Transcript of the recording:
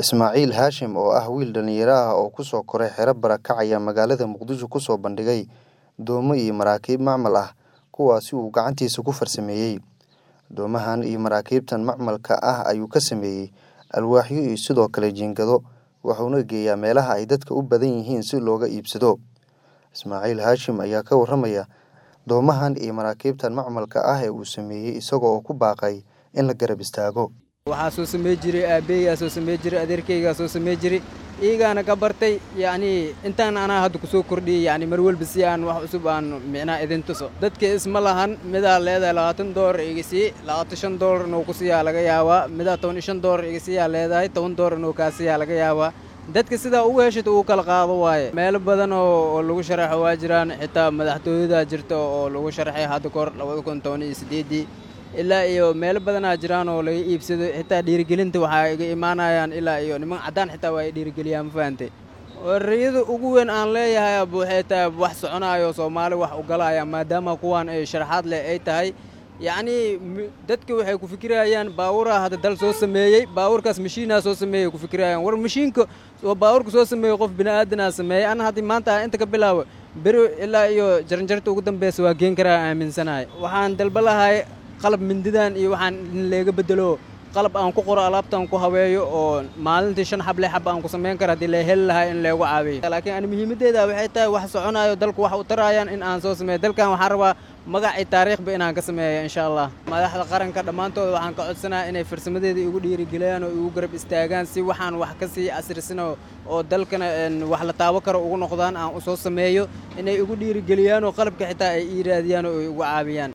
Ismaaciil Haashim oo ah wiil dhalinyaro ah oo ku soo koray xero barakacaya magaalada Muqdisho ku soo bandhigay doomo iyo maraakiib macmal ah kuwaasi uu gacantiisa ku farsameeyay. Doomahan iyo maraakiibtan macmalka ah ayuu ka sameeyay alwaaxyo iyo sidoo kale jiingado wuxuuna geeyaa meelaha ay dadka u badan yihiin si looga iibsado. Ismaaciil Haashim ayaa ka warramaya doomahan iyo maraakiibtan macmalka ah ee uu sameeyay isagoo ku baaqay in la garab istaago. waxaa soo sameey jiray aabbeeyga soo sameey jiray adeerkayga soo sameey jiray iigana ka bartay intaan anaa hadda ku soo kordhiyay mar walba si aan wax cusub aan micnaa idin tuso dadka isma lahan midaa leedahay $20 iga sii $25 inuu ku siiyaa laga yaabaa midaa $15 iga siiyaa leedahay $10 inuu kaa siiyaa laga yaabaa dadka sidaa ugu heshid uu kala qaado waaye meelo badan oo lagu sharaxo waa jiraan xitaa madaxtooyada jirta oo lagu sharaxay hadda kor 2018 ilaa iyo meelo badan jiraan oo laga iibsado xitaa dhiirigelinta waxa iga imaanayaan ilaa iyo niman cadaan xitaa waa dhiirigeliyaan faantay wariyada ugu weyn aan leeyahay buuxeeta wax soconayo Soomaali wax u galaya maadaama kuwan ay sharaxaad leh ay tahay dadka waxay ku fikirayaan baawura hadda dal soo sameeyay baawurkaas mashiina soo sameeyay ku fikirayaan war mashiinka oo baawurka soo sameeyay qof bini'aadan sameeyay ana hadii maanta inta ka bilaabo biro ilaa iyo jaranjarta ugu dambeeyay waa geen karaa aaminsanahay waxaan dalbalahay qalab mindidan iyo waxaan leega bedelo qalab aan ku qoro alaabtan ku haweeyo oo maalintii 5 xab aan ku sameyn karo hadii la heli lahaa in leegu caawiyo laakiin aan muhiimadeeda waxay tahay wax soconayo dalku wax u tarayaan in aan soo sameeyo dalkan waxaan rabaa magac iyo taariikhba inaan ka sameeyo insha Allah madaxda qaranka dhamaantood waxaan ka codsanayaa inay farsamadeeda igu dhiirigeliyaan oo igu garab istaagaan si waxaan wax ka sii asrisano oo dalkana wax la taabo karo ugu noqdaan aan u soo sameeyo inay igu dhiirigeliyaan oo qalabka xitaa ay ii raadiyaan oo igu caawiyaan